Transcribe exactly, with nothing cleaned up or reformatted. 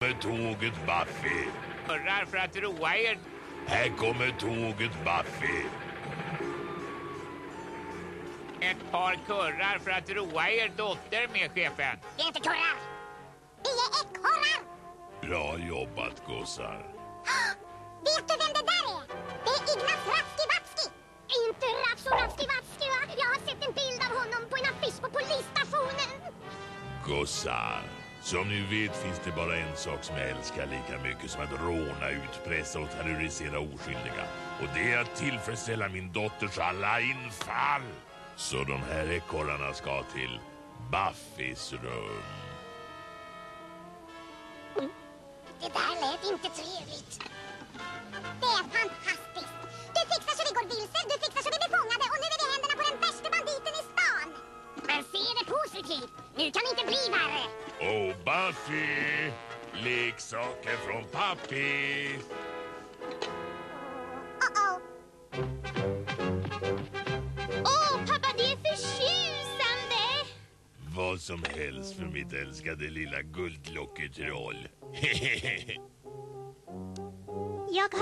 Med tåget Buffy. Hurrar för att roa er. Här kommer tåget Buffy. Ett par kurrar för att roa er dotter med, chefen. Det är inte kurrar. Det är ekorrar. Bra jobbat, gossar. Vet du vem det där är? Det är Ignaz Ratski-Vatski. Inte Rapso-Ratski-Vatski, va? Jag har sett en bild av honom på en affisch på polisstationen. Gossar, som ni vet finns det bara en sak som jag älskar lika mycket som att råna, utpressa och terrorisera oskyldiga. Och det är att tillfredsställa min dotters alla infall. Så de här ekorrarna ska till Buffys rum. Mm. Det där lät inte trevligt. Det är fantastiskt. Du fixar så vi går vilse, du fixar så vi blir fångade och nu är vi i händerna på den värsta banditen i stan. Men se det positivt. Nu kan det inte bli värre. Åh, Buffy! Leksaker från pappi! Uh-oh. Åh, pappa, det är förtjusande! Vad som helst för mitt älskade lilla guldlocketroll. Jag